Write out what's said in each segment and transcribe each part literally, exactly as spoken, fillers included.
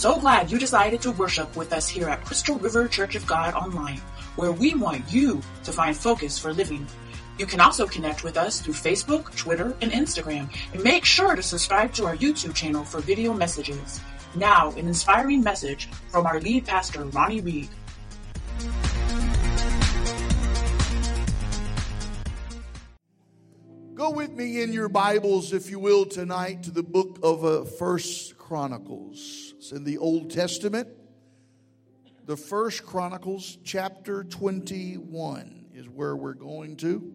so glad you decided to worship with us here at Crystal River Church of God Online, where we want you to find focus for living. You can also connect with us through Facebook, Twitter, and Instagram, and make sure to subscribe to our YouTube channel for video messages. Now, an inspiring message from our lead pastor, Ronnie Reed. Go with me in your Bibles, if you will, tonight to the book of uh, First Chronicles. It's in the Old Testament. The First Chronicles, chapter twenty-one, is where we're going to.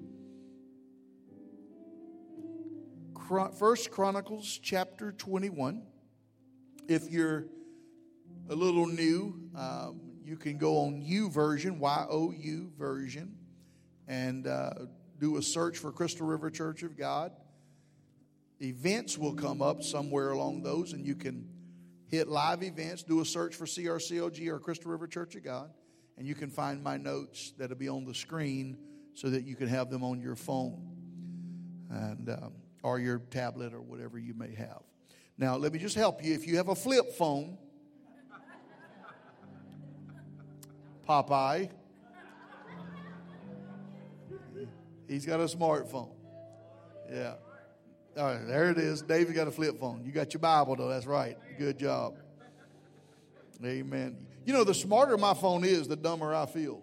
First Chronicles, chapter twenty-one. If you're a little new, um, you can go on YouVersion, Y O U version, and uh, do a search for Crystal River Church of God. Events will come up somewhere along those, and you can hit live events, do a search for C R C O G or Crystal River Church of God, and you can find my notes that'll be on the screen so that you can have them on your phone and um, or your tablet or whatever you may have. Now, let me just help you. If you have a flip phone, Popeye, he's got a smartphone. Yeah. All right, there it is. David got a flip phone. You got your Bible, though. That's right. Good job. Amen. You know, the smarter my phone is, the dumber I feel.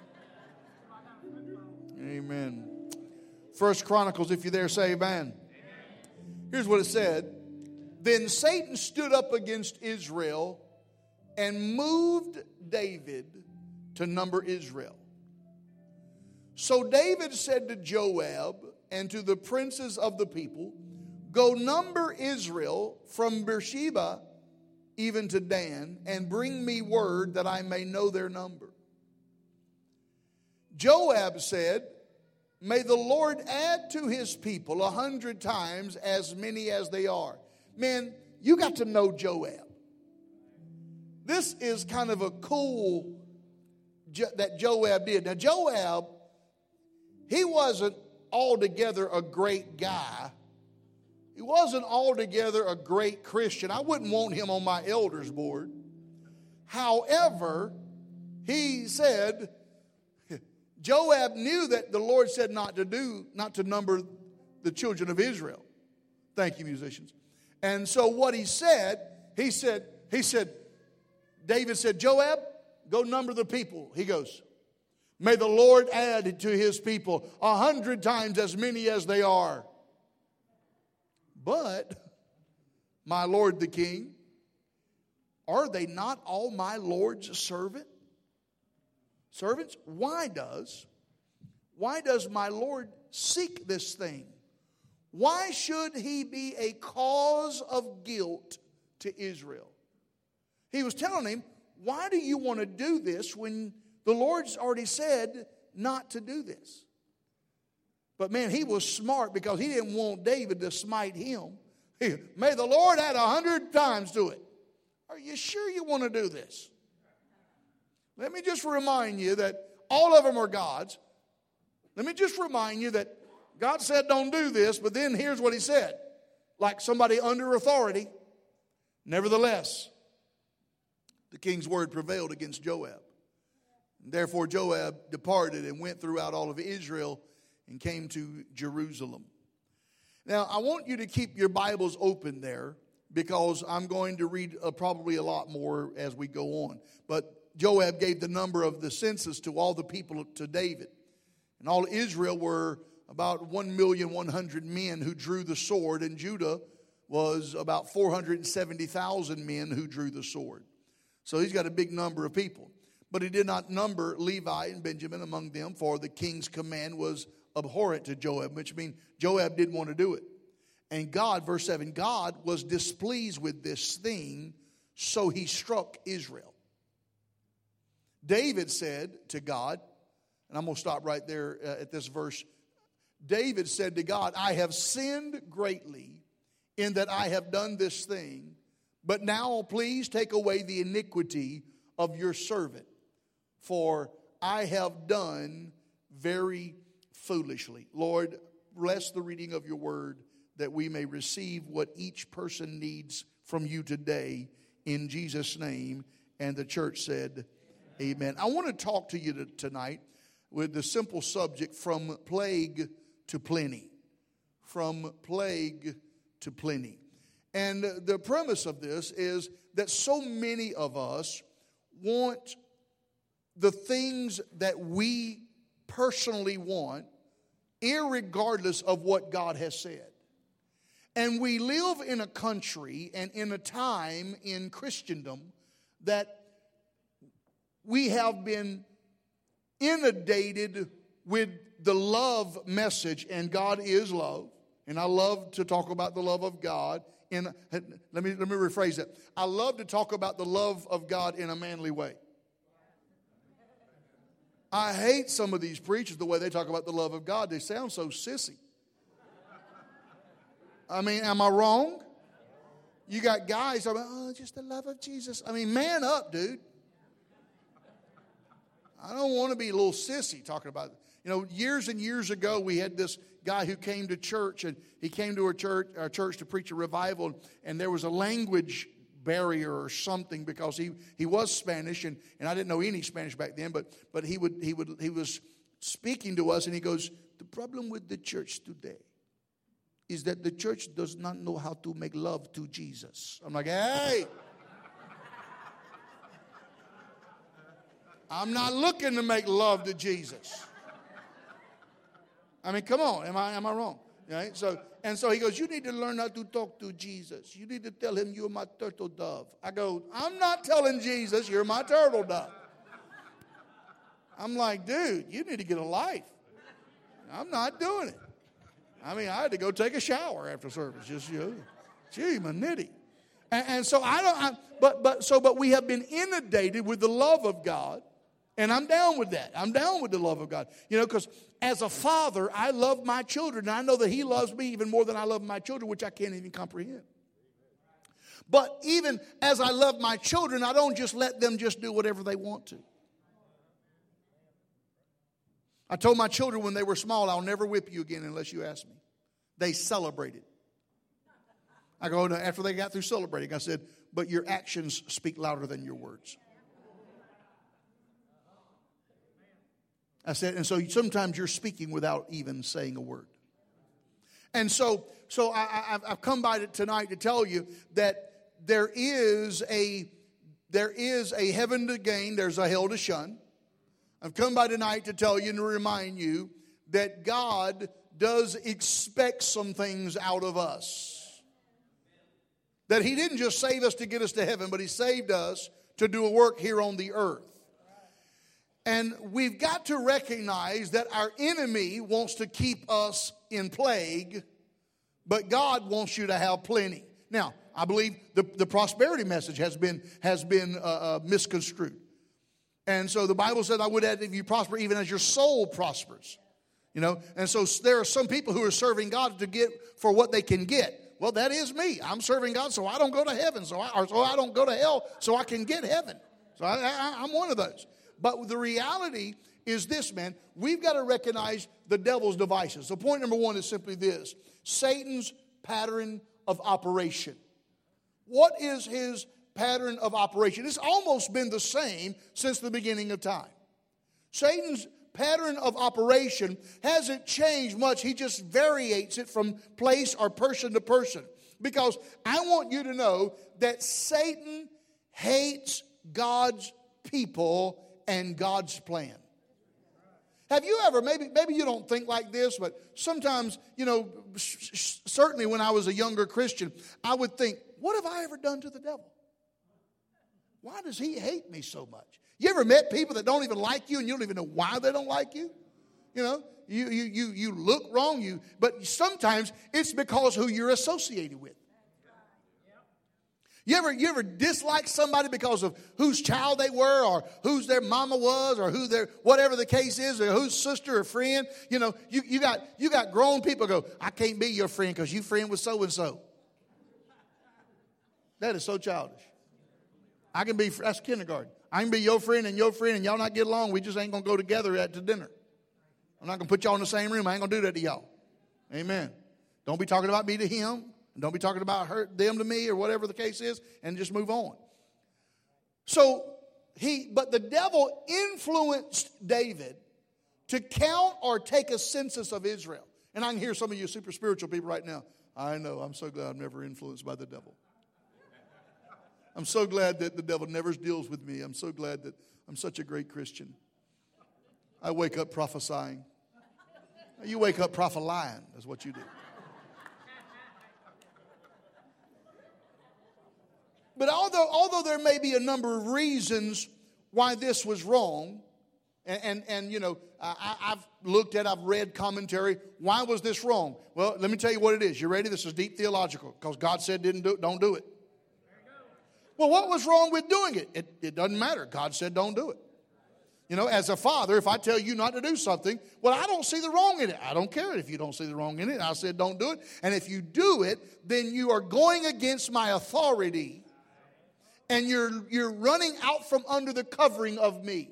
Amen. First Chronicles, if you're there, say amen. Here's what it said. Then Satan stood up against Israel and moved David to number Israel. So David said to Joab and to the princes of the people, go number Israel from Beersheba even to Dan, and bring me word that I may know their number. Joab said, may the Lord add to his people a hundred times as many as they are. Man, you got to know Joab. This is kind of a cool jo- that Joab did. Now, Joab, he wasn't altogether a great guy. He wasn't altogether a great Christian. I wouldn't want him on my elders board. However, he said, Joab knew that the Lord said not to do, not to number the children of Israel. Thank you, musicians. And so what he said, he said, he said, David said, Joab, go number the people. He goes, may the Lord add to his people a hundred times as many as they are. But, my Lord the king, are they not all my Lord's servant? Servants? Why does, why does my Lord seek this thing? Why should he be a cause of guilt to Israel? He was telling him, why do you want to do this when the Lord's already said not to do this? But man, he was smart because he didn't want David to smite him. He, may the Lord add a hundred times to it. Are you sure you want to do this? Let me just remind you that all of them are God's. Let me just remind you that God said don't do this, but then here's what he said. Like somebody under authority. Nevertheless, the king's word prevailed against Joab. Therefore Joab departed and went throughout all of Israel and came to Jerusalem. Now, I want you to keep your Bibles open there because I'm going to read uh, probably a lot more as we go on. But Joab gave the number of the census to all the people to David. And all Israel were about one million one hundred men who drew the sword, and Judah was about four hundred seventy thousand men who drew the sword. So he's got a big number of people. But he did not number Levi and Benjamin among them, for the king's command was abhorrent to Joab, which means Joab didn't want to do it. And God, verse seven, God was displeased with this thing, so he struck Israel. David said to God, and I'm going to stop right there uh, at this verse. David said to God, I have sinned greatly in that I have done this thing, but now please take away the iniquity of your servant, for I have done very foolishly. Lord, bless the reading of your word that we may receive what each person needs from you today in Jesus' name. And the church said, amen. I want to talk to you tonight with the simple subject, from plague to plenty. From plague to plenty. And the premise of this is that so many of us want the things that we personally want, irregardless of what God has said. And we live in a country and in a time in Christendom that we have been inundated with the love message, and God is love. And I love to talk about the love of God. In, let me, let me rephrase that. I love to talk about the love of God in a manly way. I hate some of these preachers, the way they talk about the love of God. They sound so sissy. I mean, am I wrong? You got guys talking about, oh, just the love of Jesus. I mean, man up, dude. I don't want to be a little sissy talking about it. You know, years and years ago, we had this guy who came to church, and he came to our church, our church to preach a revival, and there was a language barrier or something because he, he was Spanish, and, and I didn't know any Spanish back then, but but he would he would he was speaking to us, and he goes, the problem with the church today is that the church does not know how to make love to Jesus. I'm like, hey, I'm not looking to make love to Jesus. I mean, come on, am I am I wrong? Right? So and so he goes, you need to learn how to talk to Jesus. You need to tell him you're my turtle dove. I go, I'm not telling Jesus you're my turtle dove. I'm like, dude, you need to get a life. I'm not doing it. I mean, I had to go take a shower after service. Just you know, gee, my nitty. And, and so I don't. I, but but so but we have been inundated with the love of God. And I'm down with that. I'm down with the love of God. You know, because as a father, I love my children. And I know that he loves me even more than I love my children, which I can't even comprehend. But even as I love my children, I don't just let them just do whatever they want to. I told my children when they were small, I'll never whip you again unless you ask me. They celebrated. I go, after they got through celebrating, I said, but your actions speak louder than your words. I said, and so sometimes you're speaking without even saying a word. And so, so I, I've come by tonight to tell you that there is a there is a heaven to gain, there's a hell to shun. I've come by tonight to tell you and to remind you that God does expect some things out of us. That He didn't just save us to get us to heaven, but He saved us to do a work here on the earth. And we've got to recognize that our enemy wants to keep us in plague, but God wants you to have plenty. Now, I believe the, the prosperity message has been, has been uh, uh, misconstrued. And so the Bible says, I would add, if you prosper, even as your soul prospers. You know, and so there are some people who are serving God to get for what they can get. Well, that is me. I'm serving God so I don't go to heaven, so I, or so I don't go to hell, so I can get heaven. So I, I, I'm one of those. But the reality is this, man. We've got to recognize the devil's devices. So point number one is simply this. Satan's pattern of operation. What is his pattern of operation? It's almost been the same since the beginning of time. Satan's pattern of operation hasn't changed much. He just variates it from place or person to person. Because I want you to know that Satan hates God's people and God's plan. Have you ever, maybe maybe you don't think like this, but sometimes, you know, certainly when I was a younger Christian, I would think, what have I ever done to the devil? Why does he hate me so much? You ever met people that don't even like you and you don't even know why they don't like you? You know, you you you you look wrong, you but sometimes it's because who you're associated with. You ever, you ever dislike somebody because of whose child they were or whose their mama was or who their, whatever the case is, or whose sister or friend? You know, you, you got you got grown people go, I can't be your friend because you friend with so-and-so. That is so childish. I can be, that's kindergarten. I can be your friend and your friend and y'all not get along. We just ain't going to go together at the dinner. I'm not going to put y'all in the same room. I ain't going to do that to y'all. Amen. Don't be talking about me to him. Don't be talking about her, them to me or whatever the case is, and just move on. So he, but the devil influenced David to count or take a census of Israel. And I can hear some of you super spiritual people right now. I know, I'm so glad I'm never influenced by the devil. I'm so glad that the devil never deals with me. I'm so glad that I'm such a great Christian. I wake up prophesying. You wake up prophesying, is what you do. But although, although there may be a number of reasons why this was wrong, and, and, and you know, I, I've looked at, I've read commentary, why was this wrong? Well, let me tell you what it is. You ready? This is deep theological, because God said didn't do it, don't do it. Well, what was wrong with doing it? It, it doesn't matter. God said don't do it. You know, as a father, if I tell you not to do something, well, I don't see the wrong in it. I don't care if you don't see the wrong in it. I said don't do it. And if you do it, then you are going against my authority. And you're, you're running out from under the covering of me.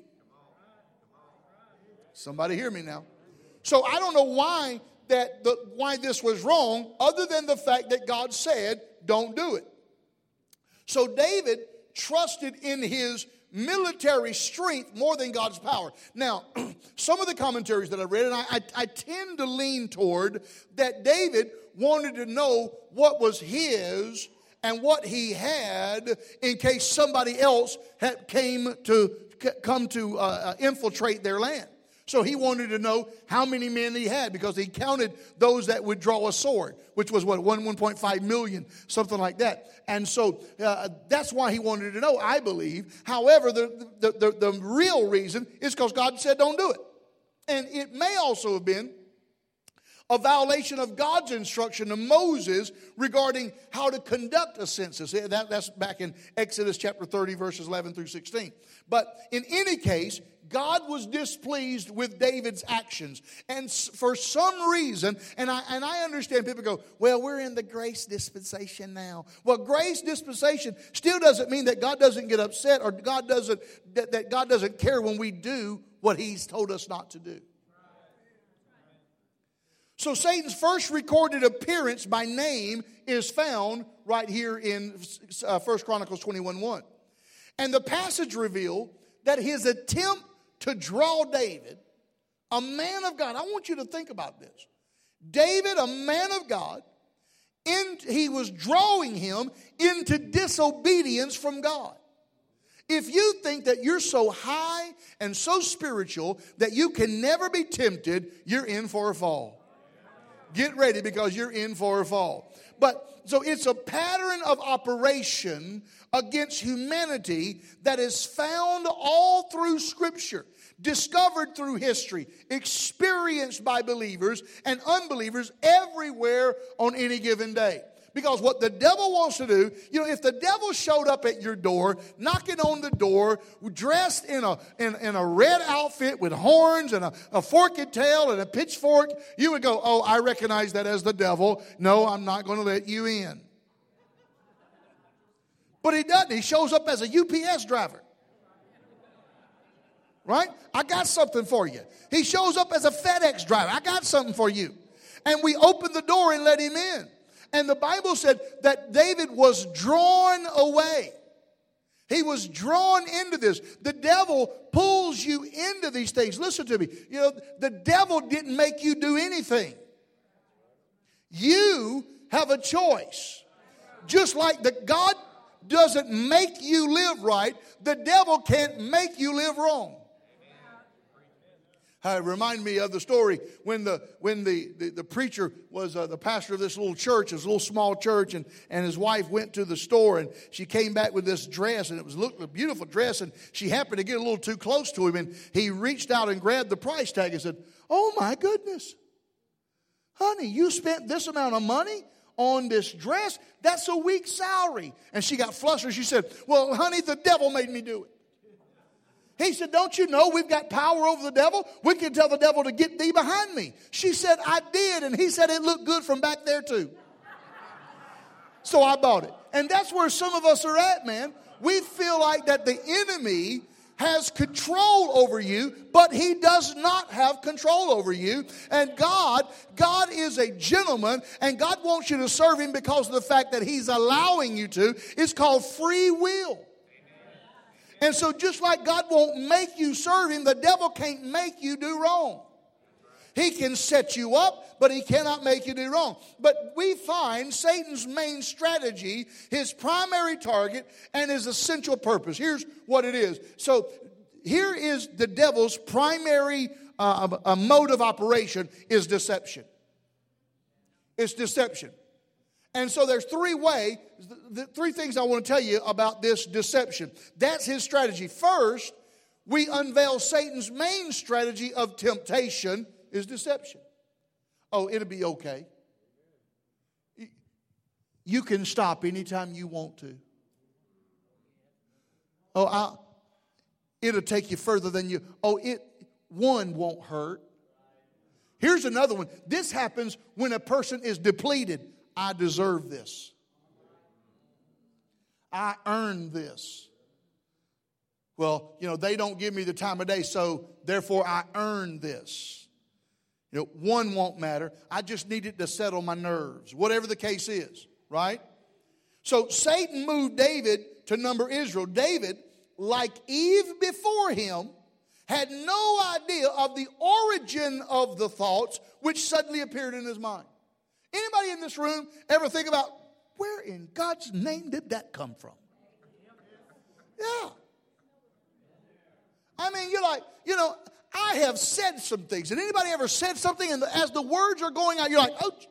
Somebody hear me now. So I don't know why that the, why this was wrong, other than the fact that God said don't do it. So David trusted in his military strength more than God's power. Now, some of the commentaries that I read, and I, I, I tend to lean toward that David wanted to know what was his and what he had in case somebody else had came to come to uh, infiltrate their land. So he wanted to know how many men he had, because he counted those that would draw a sword, which was what, one, one point five million, something like that. And so uh, that's why he wanted to know, I believe. However, the, the, the, the real reason is because God said don't do it. And it may also have been a violation of God's instruction to Moses regarding how to conduct a census. That, that's back in Exodus chapter thirty, verses eleven through sixteen. But in any case, God was displeased with David's actions. And for some reason, and I, and I understand people go, well, we're in the grace dispensation now. Well, grace dispensation still doesn't mean that God doesn't get upset, or God doesn't, that, that God doesn't care when we do what he's told us not to do. So Satan's first recorded appearance by name is found right here in uh, First Chronicles twenty-one one. And the passage revealed that his attempt to draw David, a man of God, I want you to think about this. David, a man of God, in, he was drawing him into disobedience from God. If you think that you're so high and so spiritual that you can never be tempted, you're in for a fall. Get ready, because you're in for a fall. But so it's a pattern of operation against humanity that is found all through Scripture, discovered through history, experienced by believers and unbelievers everywhere on any given day. Because what the devil wants to do, you know, if the devil showed up at your door, knocking on the door, dressed in a in, in a red outfit with horns and a, a forked tail and a pitchfork, you would go, oh, I recognize that as the devil. No, I'm not going to let you in. But he doesn't. He shows up as a U P S driver. Right? I got something for you. He shows up as a FedEx driver. I got something for you. And we open the door and let him in. And the Bible said that David was drawn away. He was drawn into this. The devil pulls you into these things. Listen to me. You know, the devil didn't make you do anything. You have a choice. Just like the God doesn't make you live right, the devil can't make you live wrong. Uh, remind me of the story when the when the, the, the preacher was uh, the pastor of this little church, this little small church, and, and his wife went to the store, and she came back with this dress, and it was looked a beautiful dress, and she happened to get a little too close to him, and he reached out and grabbed the price tag and said, oh my goodness, honey, you spent this amount of money on this dress? That's a week's salary. And she got flustered. She said, well, honey, the devil made me do it. He said, don't you know we've got power over the devil? We can tell the devil to get thee behind me. She said, I did. And he said, it looked good from back there too. So I bought it. And that's where some of us are at, man. We feel like that the enemy has control over you, but he does not have control over you. And God, God is a gentleman, and God wants you to serve him because of the fact that he's allowing you to. It's called free will. And so just like God won't make you serve him, the devil can't make you do wrong. He can set you up, but he cannot make you do wrong. But we find Satan's main strategy, his primary target, and his essential purpose. Here's what it is. So here is the devil's primary uh, uh, mode of operation is deception. It's deception. And so there's three ways, the three things I want to tell you about this deception. That's his strategy. First, we unveil Satan's main strategy of temptation is deception. Oh, it'll be okay. You can stop anytime you want to. Oh, I, it'll take you further than you. Oh, it one won't hurt. Here's another one. This happens when a person is depleted. I deserve this. I earned this. Well, you know, they don't give me the time of day, so therefore I earned this. You know, one won't matter. I just need it to settle my nerves. Whatever the case is, right? So Satan moved David to number Israel. David, like Eve before him, had no idea of the origin of the thoughts which suddenly appeared in his mind. Anybody in this room ever think about, where in God's name did that come from? Yeah. I mean, you're like, you know, I have said some things. And anybody ever said something and as the words are going out, you're like, ouch.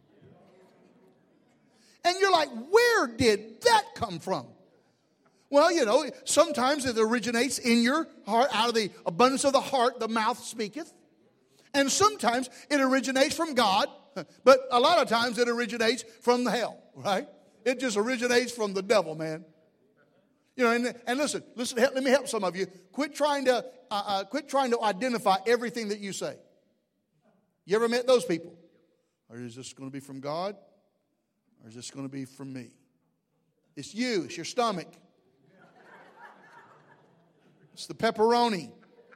And you're like, where did that come from? Well, you know, sometimes it originates in your heart. Out of the abundance of the heart, the mouth speaketh. And sometimes it originates from God. But a lot of times it originates from the hell, right? It just originates from the devil, man. You know, and, and listen, listen. Let me help some of you. Quit trying to, uh, uh, quit trying to identify everything that you say. You ever met those people? Or is this going to be from God? Or is this going to be from me? It's you. It's your stomach. It's the pepperoni.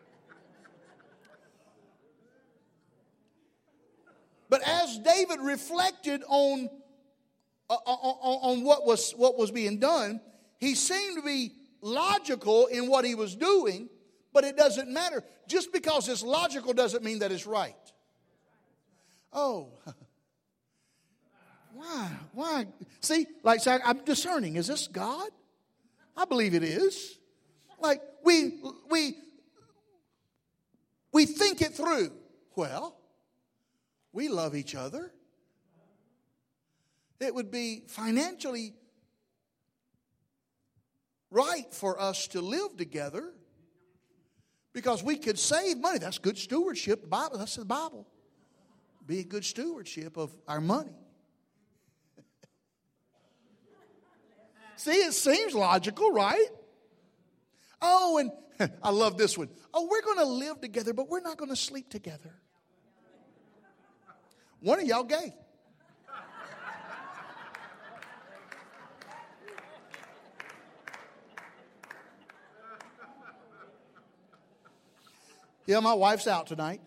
But as David reflected on, uh, on, on what was, what was being done, he seemed to be logical in what he was doing, but it doesn't matter. Just because it's logical doesn't mean that it's right. Oh, why? Why? See, like so I'm discerning. Is this God? I believe it is. Like we we we think it through. Well, we love each other. It would be financially right for us to live together because we could save money. That's good stewardship. The Bible, that's the Bible. Be a good stewardship of our money. See, it seems logical, right? Oh, and I love this one. Oh, we're going to live together, but we're not going to sleep together. One of y'all gay. Yeah, my wife's out tonight.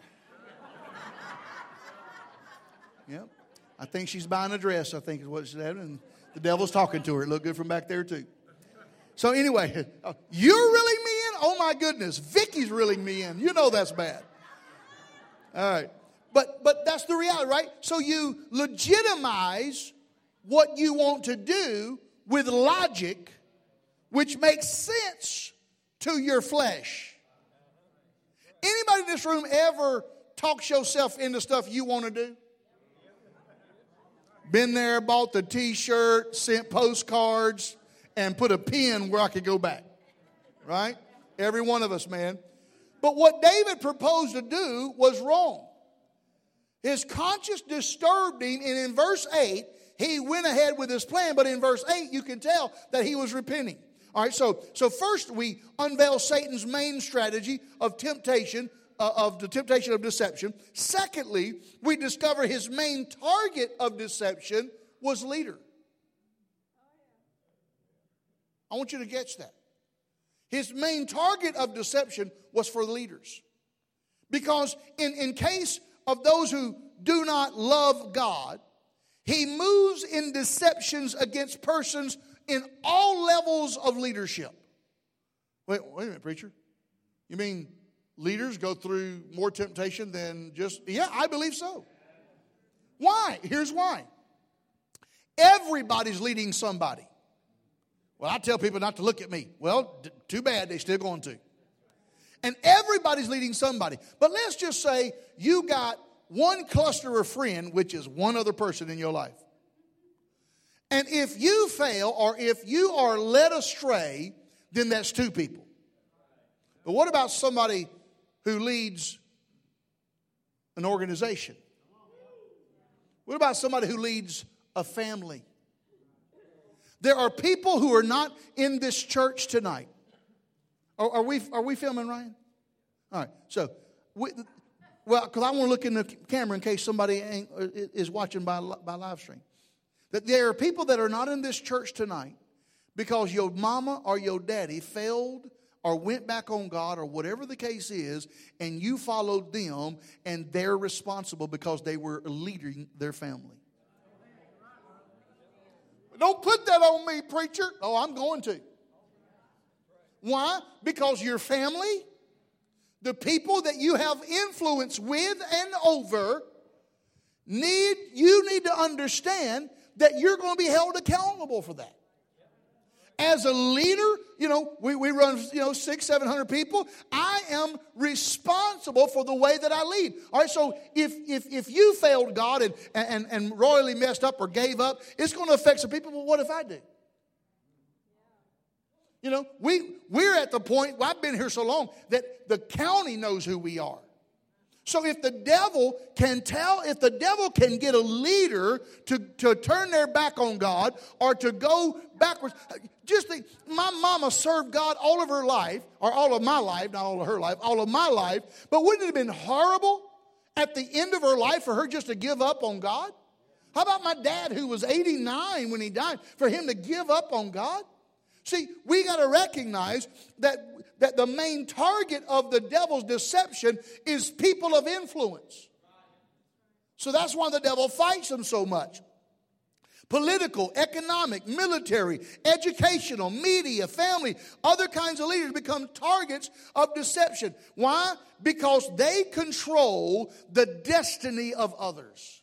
Yep. I think she's buying a dress, I think is what she said. And the devil's talking to her. It looked good from back there, too. So anyway, you're reeling me in? Oh, my goodness. Vicky's reeling me in. You know that's bad. All right. But but that's the reality, right? So you legitimize what you want to do with logic, which makes sense to your flesh. Anybody in this room ever talks yourself into stuff you want to do? Been there, bought the t-shirt, sent postcards, and put a pin where I could go back. Right? Every one of us, man. But what David proposed to do was wrong. His conscience disturbed him, and in verse eight, he went ahead with his plan. But in verse eight, you can tell that he was repenting. All right, so, so first we unveil Satan's main strategy of temptation, uh, of the temptation of deception. Secondly, we discover his main target of deception was leader. I want you to catch that. His main target of deception was for leaders. Because in, in case of those who do not love God, he moves in deceptions against persons in all levels of leadership. Wait, wait a minute, preacher. You mean leaders go through more temptation than just, yeah, I believe so. Why? Here's why. Everybody's leading somebody. Well, I tell people not to look at me. Well, d- too bad, they're still going to. And everybody's leading somebody. But let's just say you got one cluster of friend, which is one other person in your life. And if you fail or if you are led astray, then that's two people. But what about somebody who leads an organization? What about somebody who leads a family? There are people who are not in this church tonight. Are, are we are we filming, Ryan? All right. So, we, well, because I want to look in the camera in case somebody ain't, is watching by by live stream. That there are people that are not in this church tonight because your mama or your daddy failed or went back on God or whatever the case is, and you followed them, and they're responsible because they were leading their family. Don't put that on me, preacher. Oh, I'm going to. Why? Because your family, the people that you have influence with and over, need you need to understand that you're going to be held accountable for that. As a leader, you know, we, we run, you know, six, seven hundred people. I am responsible for the way that I lead. All right, so if if if you failed God and and, and royally messed up or gave up, it's going to affect some people. Well, what if I do? You know, we we're at the point, well, I've been here so long, that the county knows who we are. So if the devil can tell, if the devil can get a leader to, to turn their back on God or to go backwards, just think, my mama served God all of her life, or all of my life, not all of her life, all of my life, but wouldn't it have been horrible at the end of her life for her just to give up on God? How about my dad who was eighty-nine when he died, for him to give up on God? See, we got to recognize that, that the main target of the devil's deception is people of influence. So that's why the devil fights them so much. Political, economic, military, educational, media, family, other kinds of leaders become targets of deception. Why? Because they control the destiny of others.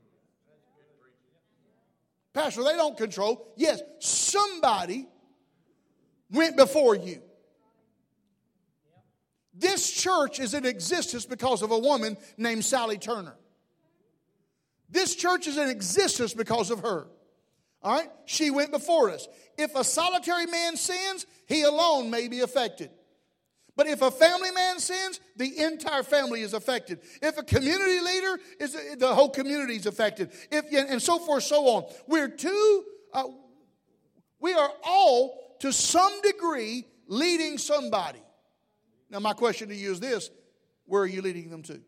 Pastor, they don't control. Yes, somebody went before you. This church is in existence because of a woman named Sally Turner. This church is in existence because of her. All right? She went before us. If a solitary man sins, he alone may be affected. But if a family man sins, the entire family is affected. If a community leader is, the whole community is affected. If and so forth, so on. We're two. Uh, we are all, to some degree, leading somebody. Now, my question to you is this: where are you leading them to?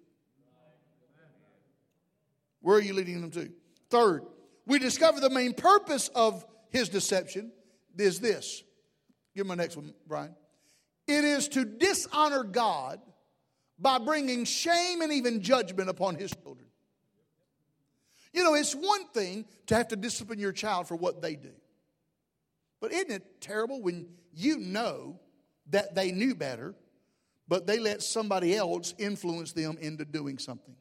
Where are you leading them to? Third, we discover the main purpose of his deception is this. Give me my next one, Brian. It is to dishonor God by bringing shame and even judgment upon his children. You know, it's one thing to have to discipline your child for what they do. But isn't it terrible when you know that they knew better, but they let somebody else influence them into doing something?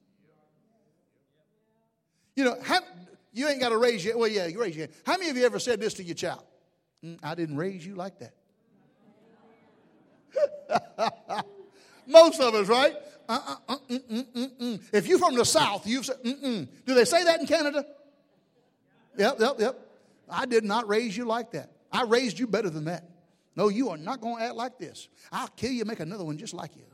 You know, how, you ain't got to raise your, well, yeah, you raise your hand. How many of you ever said this to your child? Mm, I didn't raise you like that. Most of us, right? Uh, uh, uh, mm, mm, mm, mm. If you're from the South, you've said, mm-mm. Do they say that in Canada? Yep, yep, yep. I did not raise you like that. I raised you better than that. No, you are not going to act like this. I'll kill you and make another one just like you.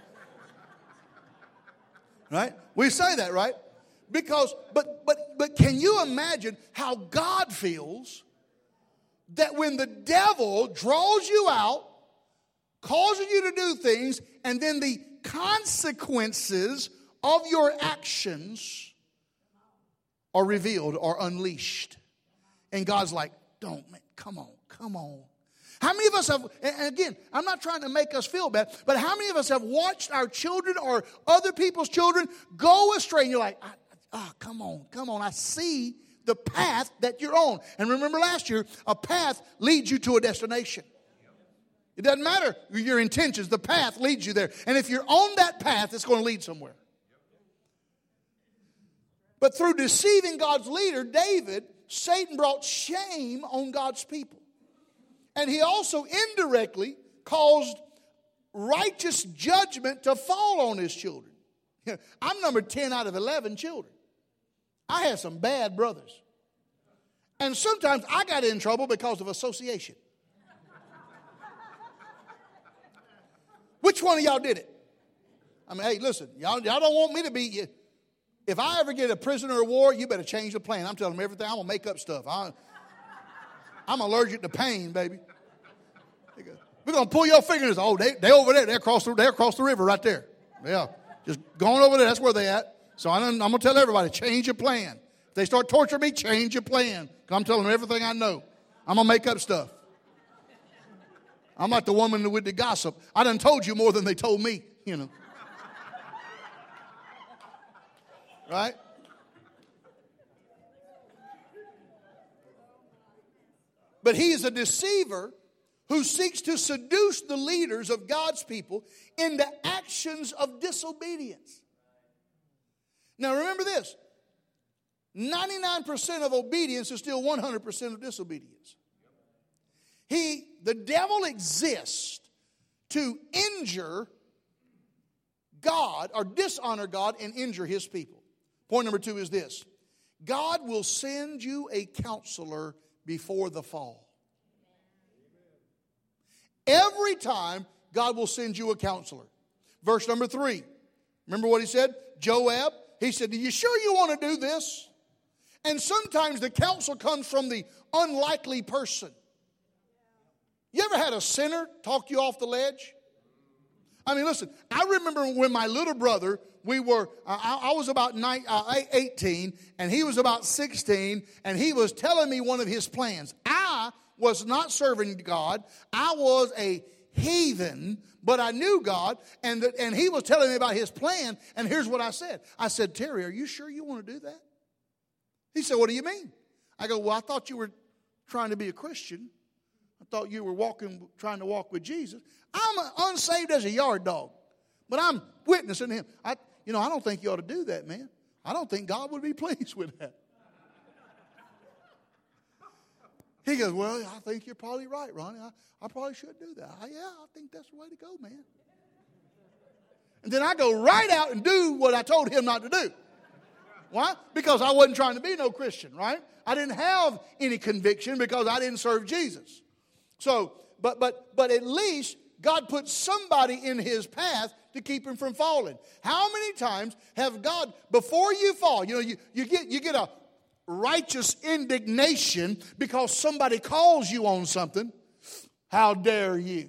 Right? We say that, right? Because, but, but, but can you imagine how God feels that when the devil draws you out, causes you to do things, and then the consequences of your actions are revealed or unleashed. And God's like, don't, man, come on, come on. How many of us have, and again, I'm not trying to make us feel bad, but how many of us have watched our children or other people's children go astray? And you're like, ah, oh, come on, come on. I see the path that you're on. And remember last year, a path leads you to a destination. It doesn't matter your intentions. The path leads you there. And if you're on that path, it's going to lead somewhere. But through deceiving God's leader, David, Satan brought shame on God's people. And he also indirectly caused righteous judgment to fall on his children. I'm number ten out of eleven children. I had some bad brothers. And sometimes I got in trouble because of association. Which one of y'all did it? I mean, hey, listen, y'all, y'all don't want me to be... If I ever get a prisoner of war, you better change the plan. I'm telling them everything. I'm going to make up stuff. I, I'm allergic to pain, baby. We're going to pull your fingernails. Oh, they they over there. They're across the, they're across the river right there. Yeah. Just going over there. That's where they at. So I'm, I'm going to tell everybody, change your plan. If they start torturing me, change your plan. I'm telling them everything I know. I'm going to make up stuff. I'm like the woman with the gossip. I done told you more than they told me, you know. Right? But he is a deceiver who seeks to seduce the leaders of God's people into actions of disobedience. Now remember this. ninety-nine percent of obedience is still one hundred percent of disobedience. He, the devil exists to injure God or dishonor God and injure his people. Point number two is this. God will send you a counselor before the fall. Every time, God will send you a counselor. Verse number three. Remember what he said? Joab, he said, are you sure you want to do this? And sometimes the counsel comes from the unlikely person. You ever had a sinner talk you off the ledge? I mean, listen, I remember when my little brother, we were, I, I was about nine, uh, eighteen, and he was about sixteen, and he was telling me one of his plans. I was not serving God. I was a heathen, but I knew God, and, the, and he was telling me about his plan, and here's what I said. I said, Terry, are you sure you want to do that? He said, what do you mean? I go, well, I thought you were trying to be a Christian. I thought you were walking, trying to walk with Jesus. I'm unsaved as a yard dog, but I'm witnessing him. I, you know, I don't think you ought to do that, man. I don't think God would be pleased with that. He goes, well, I think you're probably right, Ronnie. I, I probably should do that. I, yeah, I think that's the way to go, man. And then I go right out and do what I told him not to do. Why? Because I wasn't trying to be no Christian, right? I didn't have any conviction because I didn't serve Jesus. So, but but but at least God put somebody in his path to keep him from falling. How many times have God, before you fall, you know, you, you get you get a righteous indignation because somebody calls you on something. How dare you?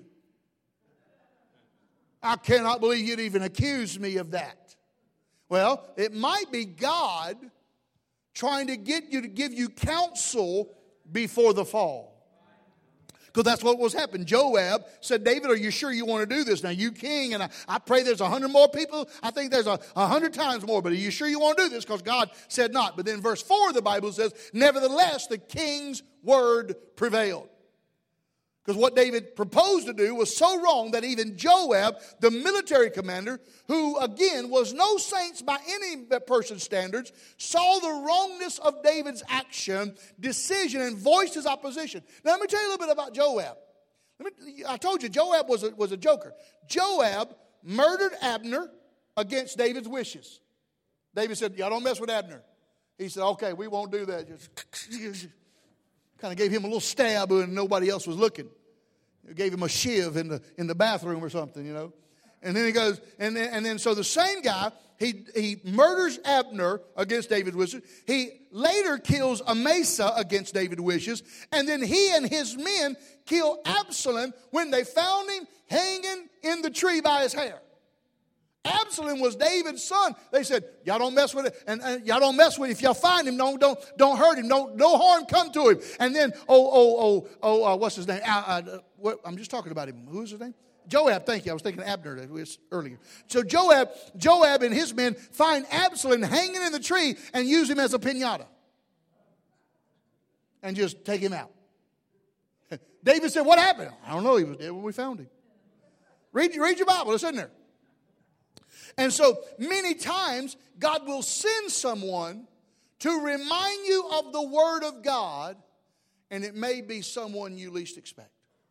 I cannot believe you'd even accuse me of that. Well, it might be God trying to get you to give you counsel before the fall. Because that's what was happening. Joab said, David, are you sure you want to do this? Now, you king, and I, I pray there's a hundred more people. I think there's a, a hundred times more. But are you sure you want to do this? Because God said not. But then verse four of the Bible says, nevertheless, the king's word prevailed. Because what David proposed to do was so wrong that even Joab, the military commander, who again was no saint by any person's standards, saw the wrongness of David's action, decision, and voiced his opposition. Now let me tell you a little bit about Joab. Let me, I told you Joab was a, was a joker. Joab murdered Abner against David's wishes. David said, y'all don't mess with Abner. He said, okay, we won't do that. Just kind of gave him a little stab when nobody else was looking. Gave him a shiv in the in the bathroom or something, you know. And then he goes, and then, and then so the same guy, he he murders Abner against David's wishes. He later kills Amasa against David's wishes. And then he and his men kill Absalom when they found him hanging in the tree by his hair. Absalom was David's son. They said, y'all don't mess with it. And, and y'all don't mess with it. If y'all find him, don't, don't, don't hurt him. Don't, no harm come to him. And then, oh, oh, oh, oh, uh, what's his name? Uh, uh, what, I'm just talking about him. Who's his name? Joab, thank you. I was thinking Abner earlier. So Joab, Joab and his men find Absalom hanging in the tree and use him as a piñata. And just take him out. David said, what happened? I don't know. He was dead when we found him. Read, read your Bible. It's in there. And so many times God will send someone to remind you of the Word of God, and it may be someone you least expect.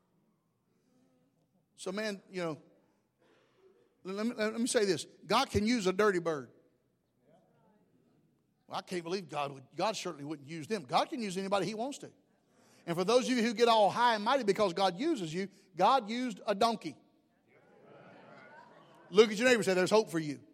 So man, you know, let me, let me say this. God can use a dirty bird. Well, I can't believe God would, God certainly wouldn't use them. God can use anybody He wants to. And for those of you who get all high and mighty because God uses you, God used a donkey. Look at your neighbor and say, there's hope for you.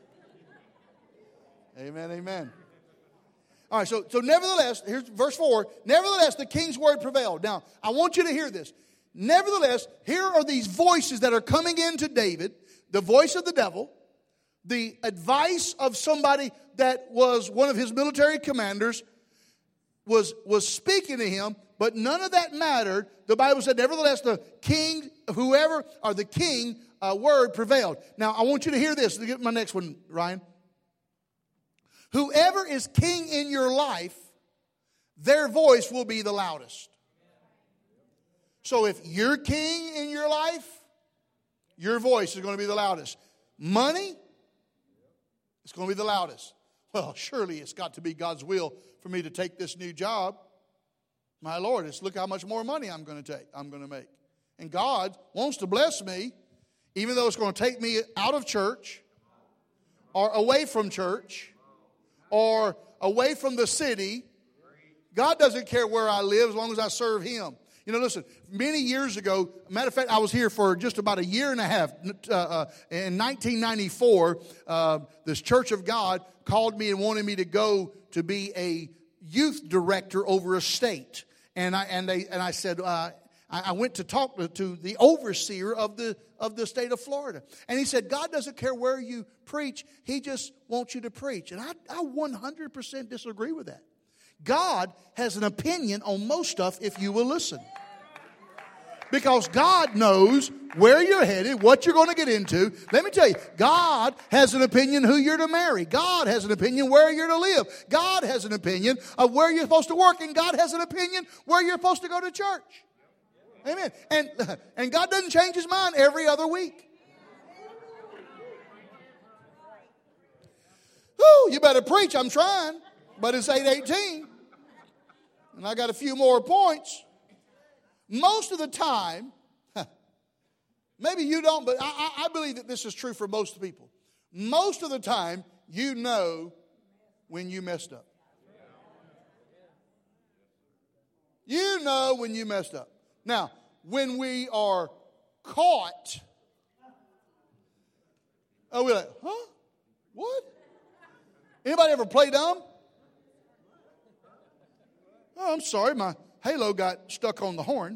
Amen, amen. All right, so, so nevertheless, here's verse four. Nevertheless, the king's word prevailed. Now, I want you to hear this. Nevertheless, here are these voices that are coming into David. The voice of the devil, the advice of somebody that was one of his military commanders was, was speaking to him, but none of that mattered. The Bible said, nevertheless, the king, whoever, or the king uh, word prevailed. Now, I want you to hear this. Get my next one, Ryan. Whoever is king in your life, their voice will be the loudest. So if you're king in your life, your voice is going to be the loudest. Money, it's going to be the loudest. Well, surely it's got to be God's will for me to take this new job. My Lord, it's look how much more money I'm going to take, I'm going to make. And God wants to bless me, even though it's going to take me out of church or away from church or away from the city. God doesn't care where I live as long as I serve Him. You know, listen, many years ago, matter of fact, I was here for just about a year and a half. Uh, uh, in nineteen ninety-four, uh, this Church of God called me and wanted me to go to be a youth director over a state. And I and they and I said, uh, I, I went to talk to, to the overseer of the of the state of Florida. And he said, God doesn't care where you preach. He just wants you to preach. And I, I one hundred percent disagree with that. God has an opinion on most stuff if you will listen. Because God knows where you're headed, what you're going to get into. Let me tell you, God has an opinion who you're to marry. God has an opinion where you're to live. God has an opinion of where you're supposed to work. And God has an opinion where you're supposed to go to church. Amen. And, and God doesn't change His mind every other week. Whew, you better preach. I'm trying. But it's eight eighteen. And I got a few more points. Most of the time, maybe you don't, but I, I believe that this is true for most people. Most of the time, you know when you messed up. You know when you messed up. Now, when we are caught, oh, we're like, huh? What? Anybody ever play dumb? Oh, I'm sorry, my halo got stuck on the horn.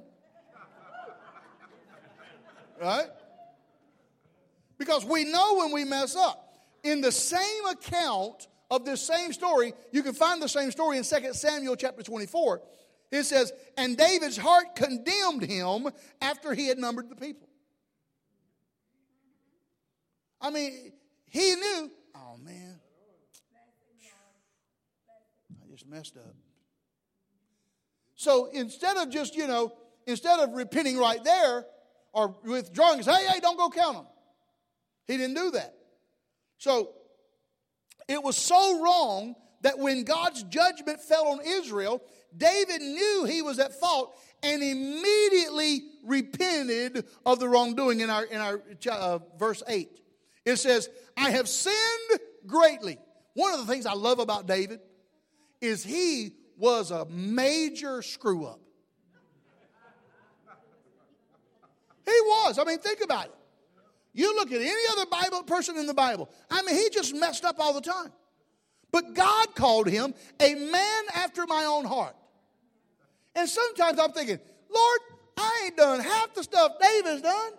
Right? Because we know when we mess up. In the same account of this same story, you can find the same story in Second Samuel chapter twenty-four. It says, and David's heart condemned him after he had numbered the people. I mean, he knew, oh man, I just messed up. So instead of just, you know, instead of repenting right there or withdrawing, say, hey, hey, don't go count them. He didn't do that. So it was so wrong that when God's judgment fell on Israel, David knew he was at fault and immediately repented of the wrongdoing. In our, in our uh, verse eight, it says, I have sinned greatly. One of the things I love about David is he was a major screw up. He was. I mean, think about it. You look at any other Bible person in the Bible. I mean, he just messed up all the time. But God called him a man after my own heart. And sometimes I'm thinking, Lord, I ain't done half the stuff David's done.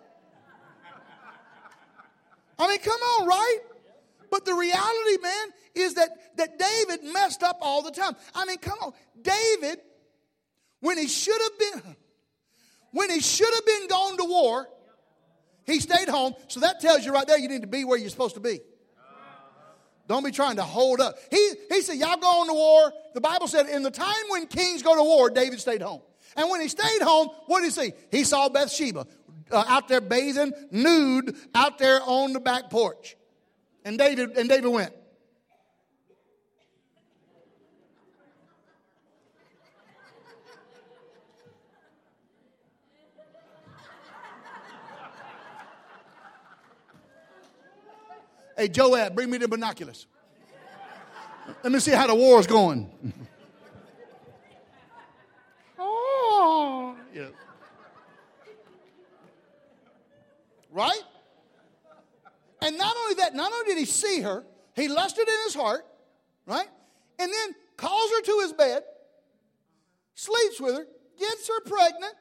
I mean, come on, right? But the reality, man, is that, that David messed up all the time. I mean, come on. David, when he should have been, when he should have been gone to war, he stayed home. So that tells you right there you need to be where you're supposed to be. Don't be trying to hold up. He, he said, y'all go on to war. The Bible said in the time when kings go to war, David stayed home. And when he stayed home, what did he see? He saw Bathsheba uh, out there bathing, nude, out there on the back porch. And David, and David went. Hey, Joab, bring me the binoculars. Let me see how the war's going. Oh, yeah. Right? And not only that, not only did he see her, he lusted in his heart, right? And then calls her to his bed, sleeps with her, gets her pregnant,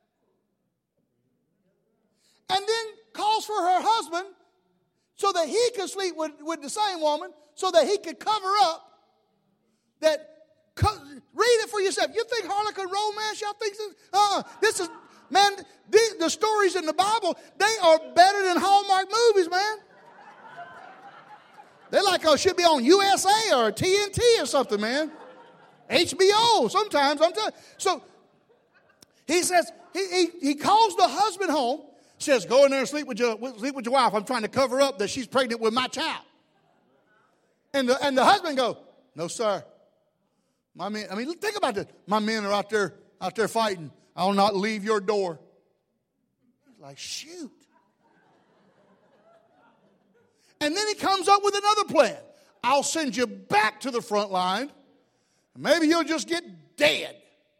and then calls for her husband so that he could sleep with, with the same woman, so that he could cover up that. Co- read it for yourself. You think Harlequin romance? Y'all think this? Uh, this is, man, the, the stories in the Bible, they are better than Hallmark movies, man. They're like, oh, should be on U S A or T N T or something, man. H B O sometimes. I'm telling. So he says, he, he, he calls the husband home, says, go in there and sleep with your, sleep with your wife. I'm trying to cover up that she's pregnant with my child. And the, and the husband goes, no, sir. My men, I mean, think about this. My men are out there, out there fighting. I'll not leave your door. He's like, shoot. And then he comes up with another plan. I'll send you back to the front line. Maybe you'll just get dead.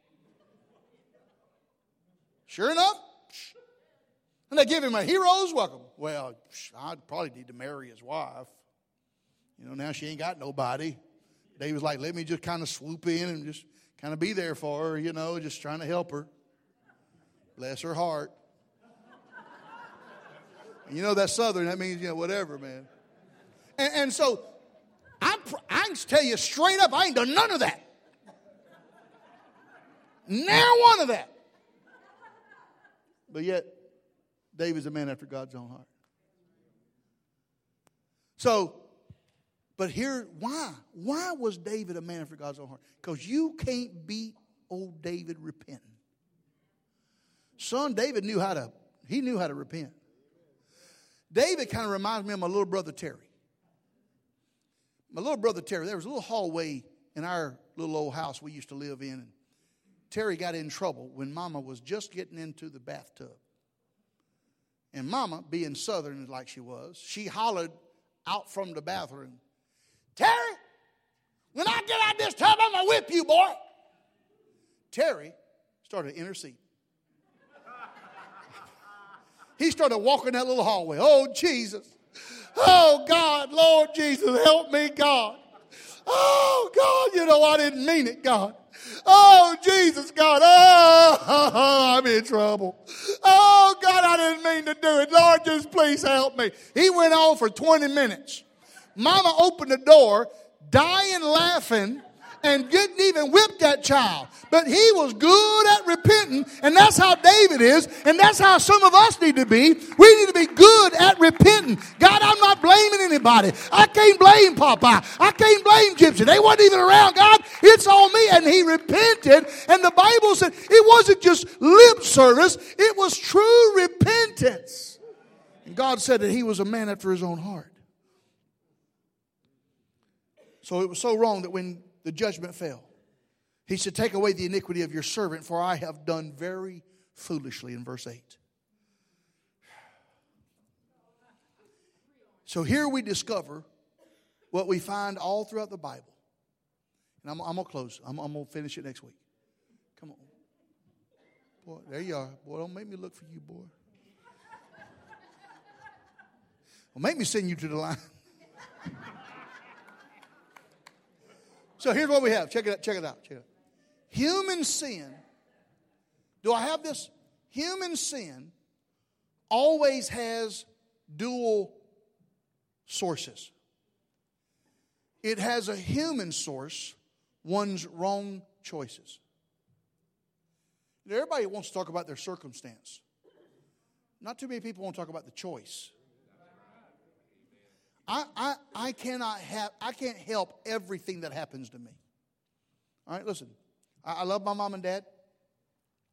Sure enough, and they give him a hero's welcome. Well, I'd probably need to marry his wife. You know, now she ain't got nobody. David's like, let me just kind of swoop in and just kind of be there for her, you know, just trying to help her. Bless her heart. And you know, that's Southern. That means, you know, whatever, man. And, and so, I'm, I can tell you straight up, I ain't done none of that. Never one of that. But yet, David's a man after God's own heart. So, but here, why? Why was David a man after God's own heart? Because you can't beat old David repenting. Son, David knew how to, he knew how to repent. David kind of reminds me of my little brother Terry. My little brother Terry, there was a little hallway in our little old house we used to live in. And Terry got in trouble when Mama was just getting into the bathtub. And Mama, being Southern like she was, she hollered out from the bathroom, Terry, when I get out this tub, I'm going to whip you, boy. Terry started to intercede. He started walking that little hallway. Oh, Jesus. Oh, God, Lord Jesus, help me, God. Oh, God, you know I didn't mean it, God. Oh, Jesus, God. Oh, I'm in trouble. Oh, God, I didn't mean to do it. Lord, just please help me. He went on for twenty minutes. Mama opened the door, dying laughing, and didn't even whip that child. But he was good at repenting, and that's how David is, and that's how some of us need to be. We need to be good at repenting. God, I'm not blaming anybody. I can't blame Popeye. I can't blame Gypsy. They weren't even around. God, it's on me. And he repented, and the Bible said it wasn't just lip service. It was true repentance. And God said that he was a man after his own heart. So it was so wrong that when the judgment fell, he said, take away the iniquity of your servant, for I have done very foolishly, in verse eight. So here we discover what we find all throughout the Bible. And I'm, I'm going to close. I'm, I'm going to finish it next week. Come on. Boy, there you are. Boy, don't make me look for you, boy. Well, make me send you to the line. So here's what we have. Check it out. Check it out. Check it out. Human sin. Do I have this? Human sin always has dual sources. It has a human source, one's wrong choices. Everybody wants to talk about their circumstance. Not too many people want to talk about the choice. I, I, I cannot have, I can't help everything that happens to me. All right, listen. I, I love my mom and dad.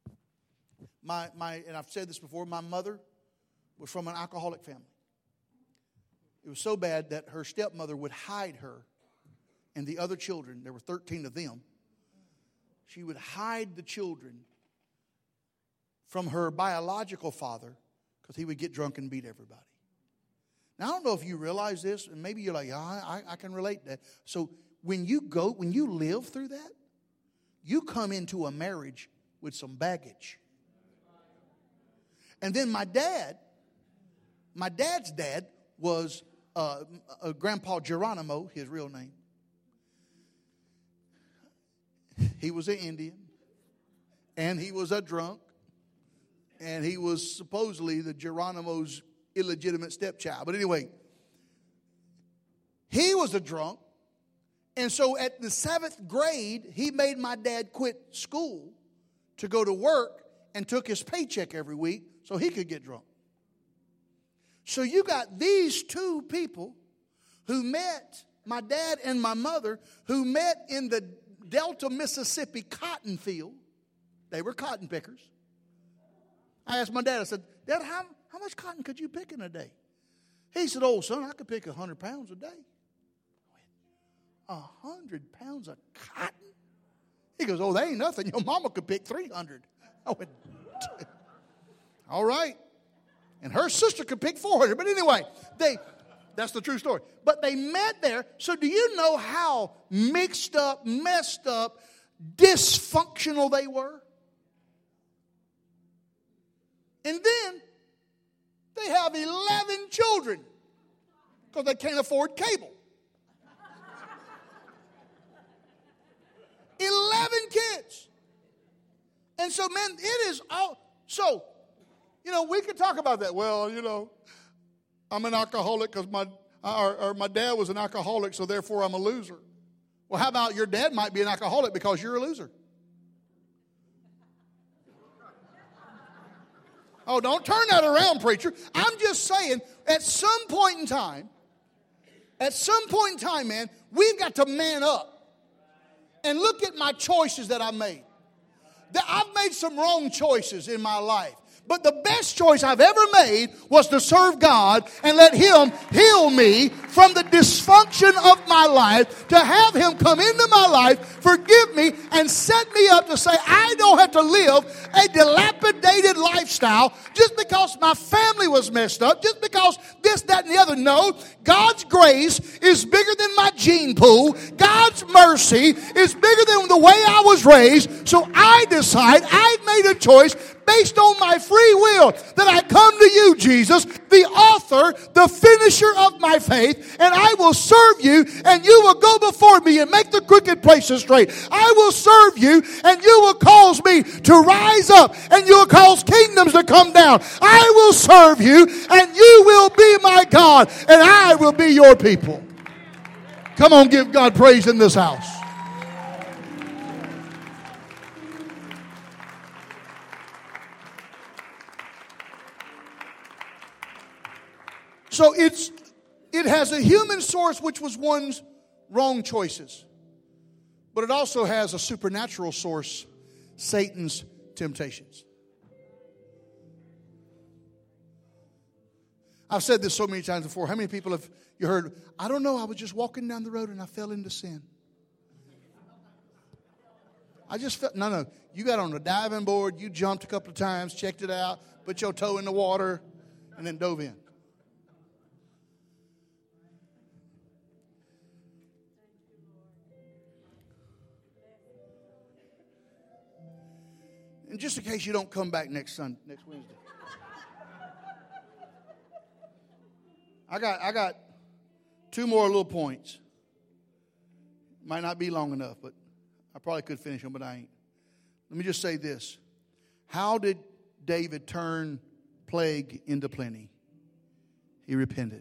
My, my, and I've said this before, my mother was from an alcoholic family. It was so bad that her stepmother would hide her and the other children. There were thirteen of them. She would hide the children from her biological father because he would get drunk and beat everybody. Now, I don't know if you realize this, and maybe you're like, yeah, I, I can relate to that. So when you go, when you live through that, you come into a marriage with some baggage. And then my dad, my dad's dad was uh, uh, Grandpa Geronimo, his real name. He was an Indian, and he was a drunk, and he was supposedly the Geronimo's illegitimate stepchild. But anyway, he was a drunk, and so at the seventh grade, he made my dad quit school to go to work and took his paycheck every week so he could get drunk. So you got these two people who met, my dad and my mother, who met in the Delta, Mississippi cotton field. They were cotton pickers. I asked my dad, I said, Dad, how, how much cotton could you pick in a day? He said, oh, son, I could pick one hundred pounds a day. one hundred pounds of cotton? He goes, oh, that ain't nothing. Your mama could pick three hundred. I went, all right. And her sister could pick four hundred. But anyway, they... That's the true story. But they met there. So do you know how mixed up, messed up, dysfunctional they were? And then they have eleven children because they can't afford cable. eleven kids. And so, man, it is all... So, you know, we could talk about that. Well, you know... I'm an alcoholic because my or, or my dad was an alcoholic, so therefore I'm a loser. Well, how about your dad might be an alcoholic because you're a loser? Oh, don't turn that around, preacher. I'm just saying, at some point in time, at some point in time, man, we've got to man up and look at my choices that I made. That I've made some wrong choices in my life. But the best choice I've ever made was to serve God and let Him heal me from the dysfunction of my life, to have Him come into my life, forgive me, and set me up to say I don't have to live a dilapidated lifestyle just because my family was messed up, just because this, that, and the other. No, God's grace is bigger than my gene pool. God's mercy is bigger than the way I was raised. So I decide, I made a choice based on my free will that I come to you, Jesus, the author, the finisher of my faith, and I will serve you, and you will go before me and make the crooked places straight. I will serve you, and you will cause me to rise up, and you will cause kingdoms to come down. I will serve you, and you will be my God, and I will be your people. Come on, give God praise in this house. So it's it has a human source, which was one's wrong choices. But it also has a supernatural source, Satan's temptations. I've said this so many times before. How many people have you heard, I don't know, I was just walking down the road and I fell into sin. I just felt, no, no. You got on the diving board, you jumped a couple of times, checked it out, put your toe in the water, and then dove in. And just in case you don't come back next Sunday, next Wednesday. I got I got two more little points. Might not be long enough, but I probably could finish them, but I ain't. Let me just say this. How did David turn plague into plenty? He repented.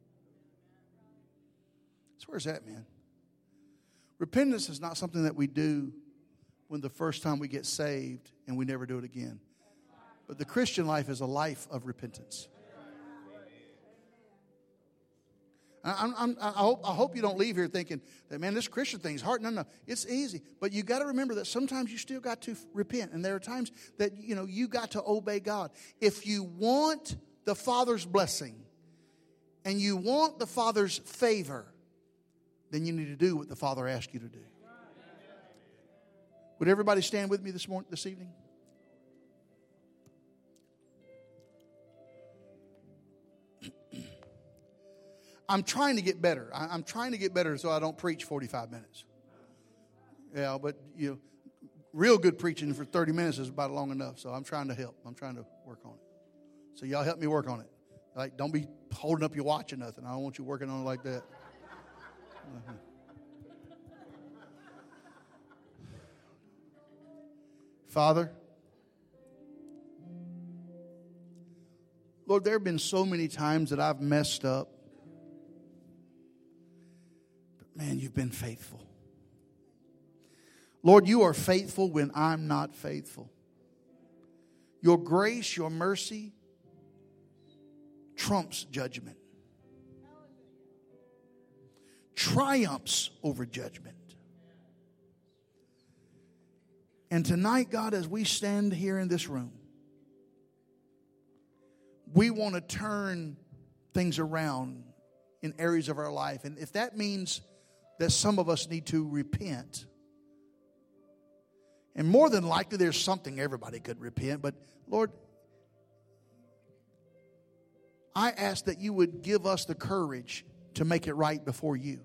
So where's that, man? Repentance is not something that we do when the first time we get saved and we never do it again. But the Christian life is a life of repentance. I, I'm, I, hope, I hope you don't leave here thinking that, man, this Christian thing's hard. No, no, it's easy. But you got to remember that sometimes you still got to repent. And there are times that, you know, you got to obey God. If you want the Father's blessing and you want the Father's favor, then you need to do what the Father asked you to do. Would everybody stand with me this morning, this evening? I'm trying to get better. I'm trying to get better so I don't preach forty-five minutes. Yeah, but you know, real good preaching for thirty minutes is about long enough. So I'm trying to help. I'm trying to work on it. So y'all help me work on it. Like, don't be holding up your watch or nothing. I don't want you working on it like that. Uh-huh. Father, Lord, there have been so many times that I've messed up. But man, you've been faithful. Lord, you are faithful when I'm not faithful. Your grace, your mercy trumps judgment. Triumphs over judgment. And tonight, God, as we stand here in this room, we want to turn things around in areas of our life. And if that means that some of us need to repent, and more than likely there's something everybody could repent, but Lord, I ask that you would give us the courage to make it right before you.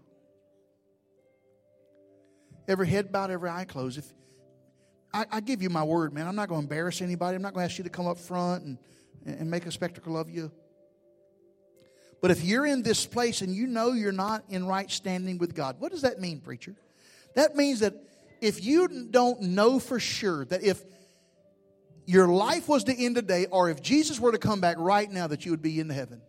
Every head bowed, every eye closed. If I, I give you my word, man, I'm not going to embarrass anybody. I'm not going to ask you to come up front and, and make a spectacle of you. But if you're in this place and you know you're not in right standing with God, what does that mean, preacher? That means that if you don't know for sure that if your life was to end today, or if Jesus were to come back right now that you would be in heaven,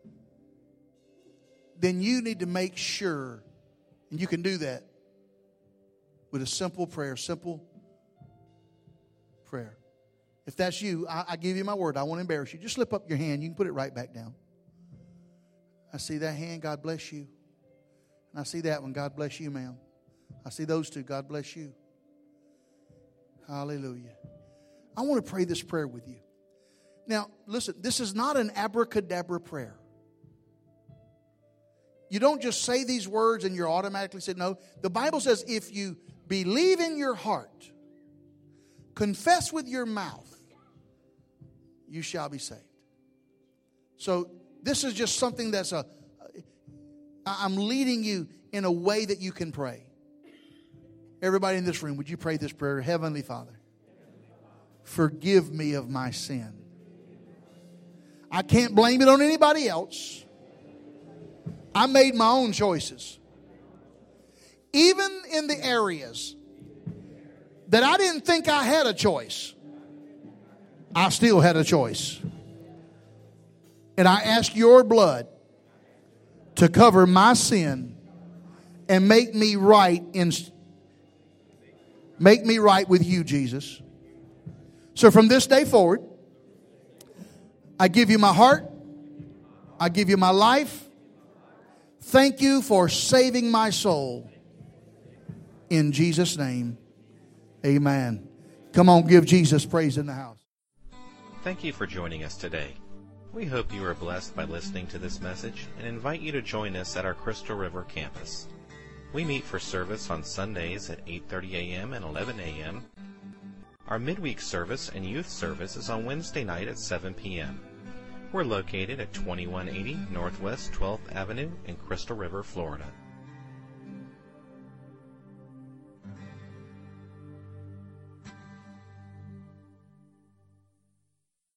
then you need to make sure, and you can do that with a simple prayer, simple prayer. If that's you, I, I give you my word. I won't embarrass you. Just slip up your hand. You can put it right back down. I see that hand. God bless you. And I see that one. God bless you, ma'am. I see those two. God bless you. Hallelujah. I want to pray this prayer with you. Now, listen, this is not an abracadabra prayer. You don't just say these words and you're automatically saying no. The Bible says if you believe in your heart, confess with your mouth, you shall be saved. So this is just something that's a, I'm leading you in a way that you can pray. Everybody in this room, would you pray this prayer? Heavenly Father, forgive me of my sin. I can't blame it on anybody else. I made my own choices. Even in the areas that I didn't think I had a choice, I still had a choice. And I ask your blood to cover my sin and make me right in, make me right with you, Jesus. So from this day forward, I give you my heart. I give you my life. Thank you for saving my soul. In Jesus' name, amen. Come on, give Jesus praise in the house. Thank you for joining us today. We hope you are blessed by listening to this message and invite you to join us at our Crystal River campus. We meet for service on Sundays at eight thirty a.m. and eleven a.m. Our midweek service and youth service is on Wednesday night at seven p.m. We're located at twenty-one eighty Northwest twelfth Avenue in Crystal River, Florida.